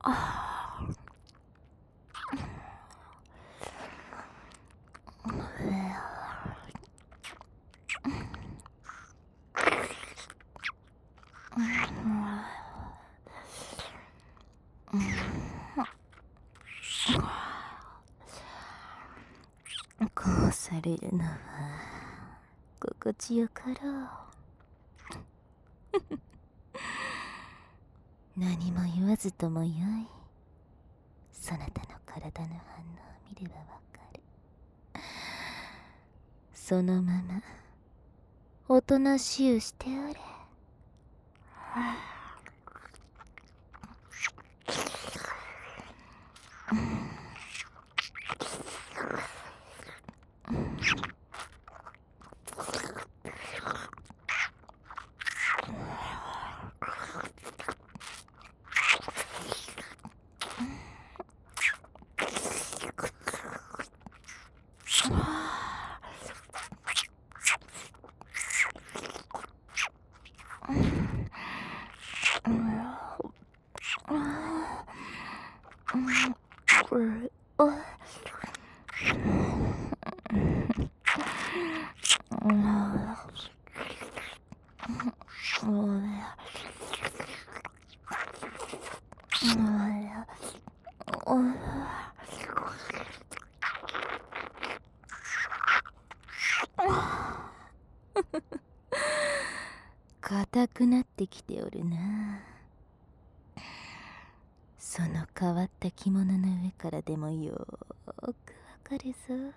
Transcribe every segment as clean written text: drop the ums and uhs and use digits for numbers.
こうされるのは心地よかろう。何も言わずともよい。そなたの体の反応を見ればわかる。そのままおとなしゅうしておれ。硬くなってきておるな。その変わった着物の上からでもよーくわかるぞ。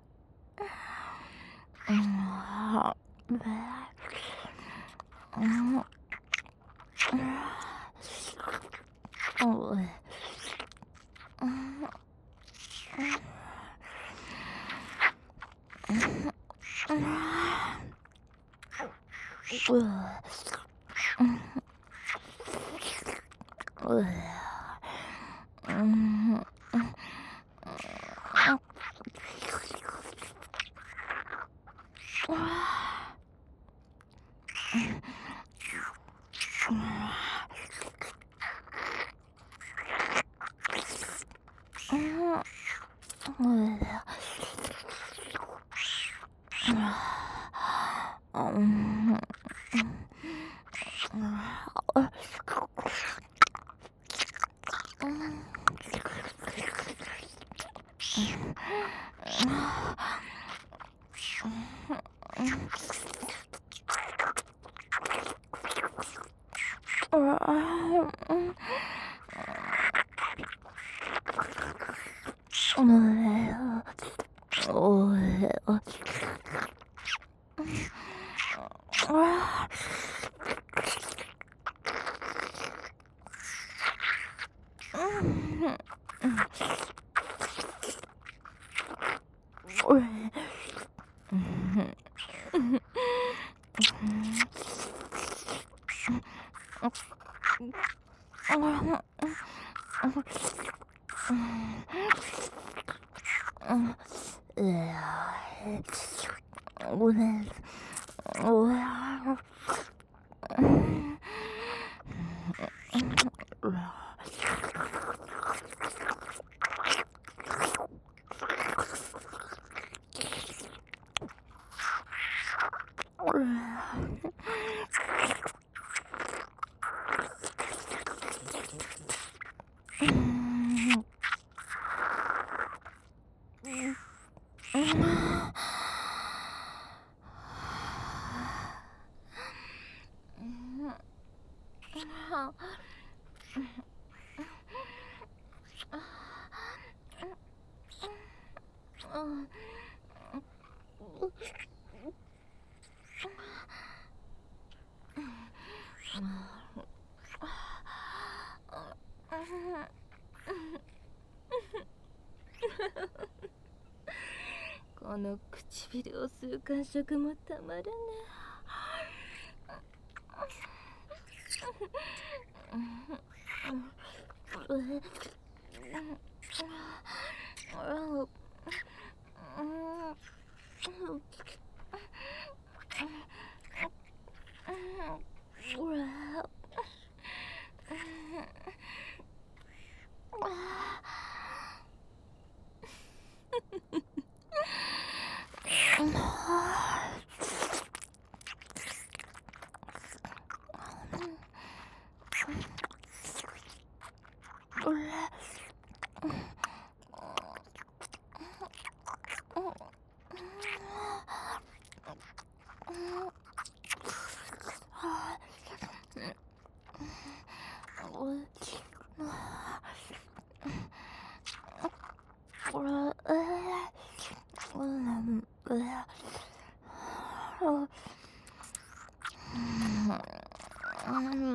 この唇を吸う感触もたまらない。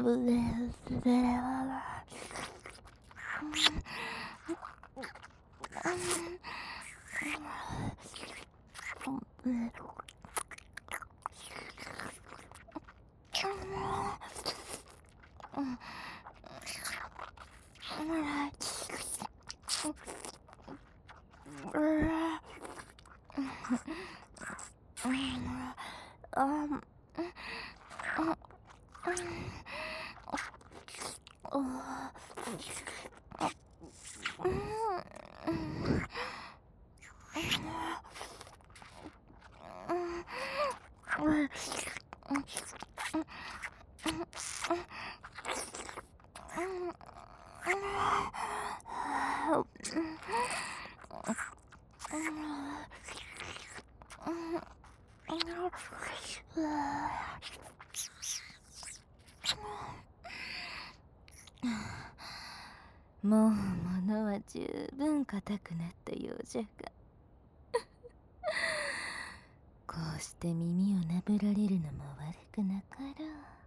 もう物は十分硬くなったようじゃがこうして耳をなぶられるのも悪くなかろう。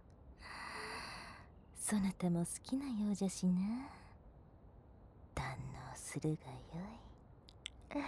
そなたも好きなようじゃしな。堪能するがよい。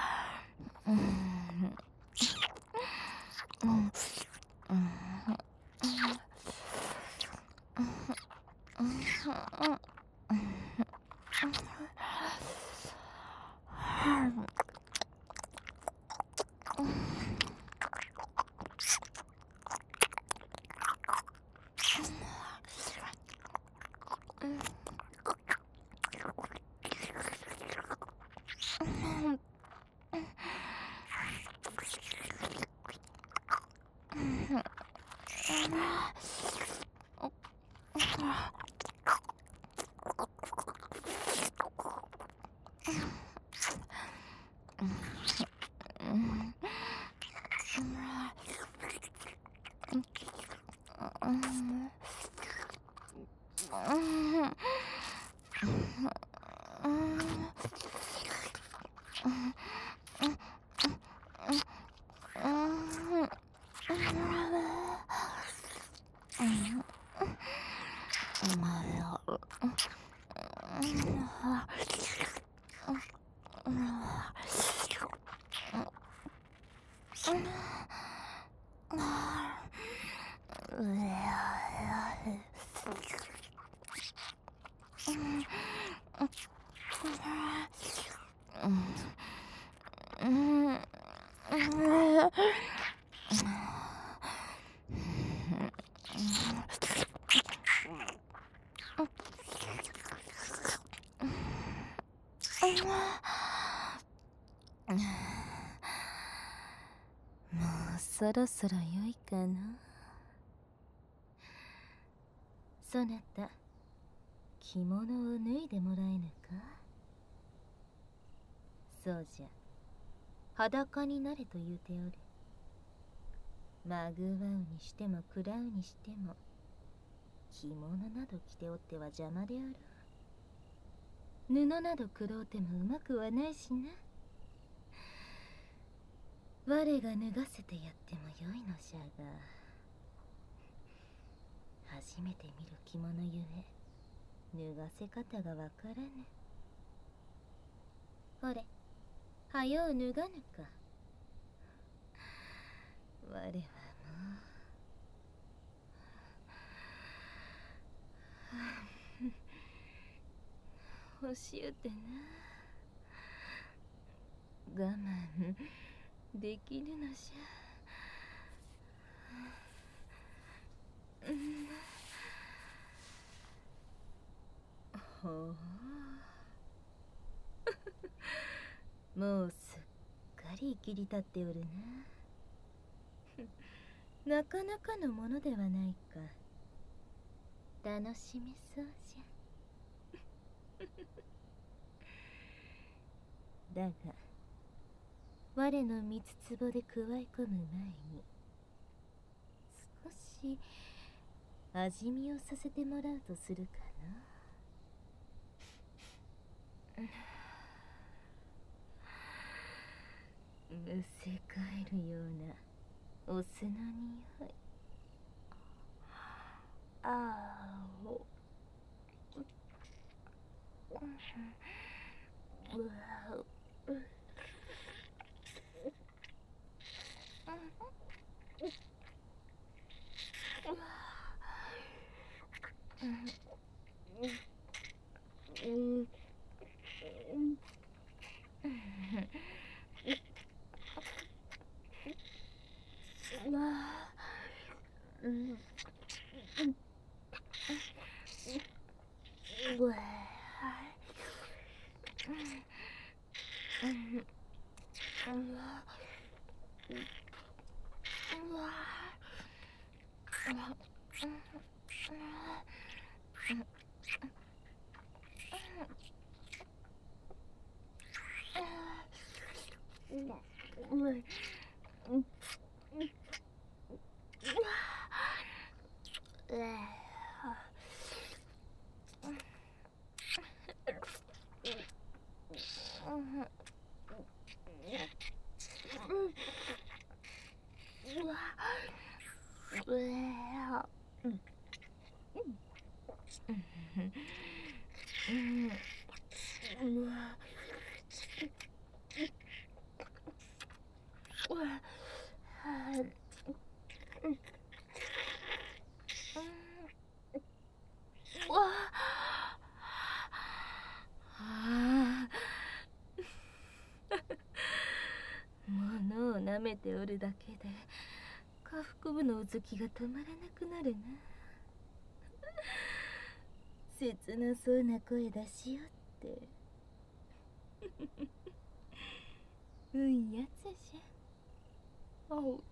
もうそろそろよいかな。そなた着物を脱いでもらえぬか。そうじゃ、裸になれと言うておる。まぐわうにしても食らうにしても着物など着ておっては邪魔である。布などくろうてもうまくはないしな。我が脱がせてやってもよいのじゃが、初めて見る着物ゆえ脱がせ方がわからぬ。ほれ、はよう脱がぬか。我はもう欲しゅうてな、我慢できぬのじゃ。ほうもうすっかり切り立っておるな。なかなかのものではないか。楽しめそうじゃ。だが我の三つ壺で加え込む前に少し味見をさせてもらうとするかな。むせ返るようなお酢の匂い。ああ。 物を舐めておるだけで下腹部のうずきが止まらなくなるな。切なそうな声出しよって。うんやつじゃ。おう。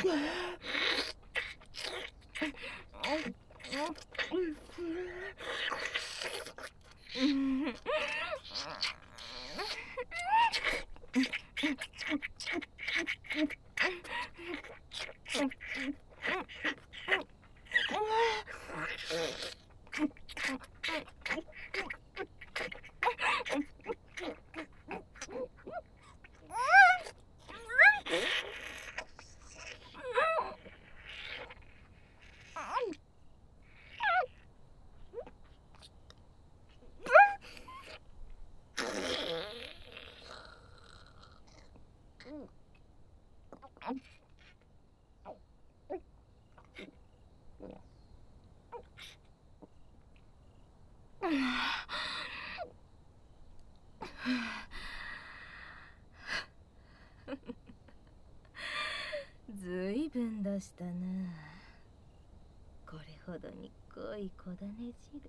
ずいぶん出したな。これほどに濃い小種汁。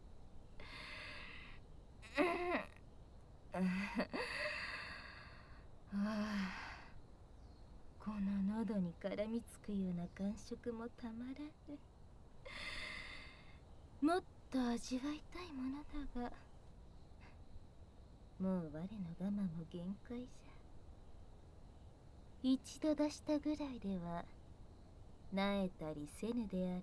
この喉に絡みつくような感触もたまらぬ。もっと味わいたいものだが、もう我の我慢も限界じゃ。一度出したぐらいではなえたりせぬであろう。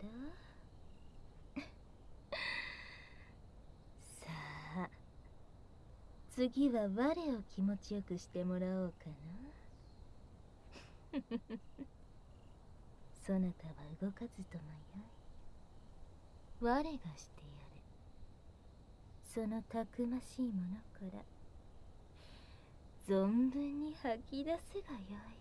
さあ、次は我を気持ちよくしてもらおうかな。そなたは動かずともよい。我がしてやる。そのたくましいものから存分に吐き出すがよい。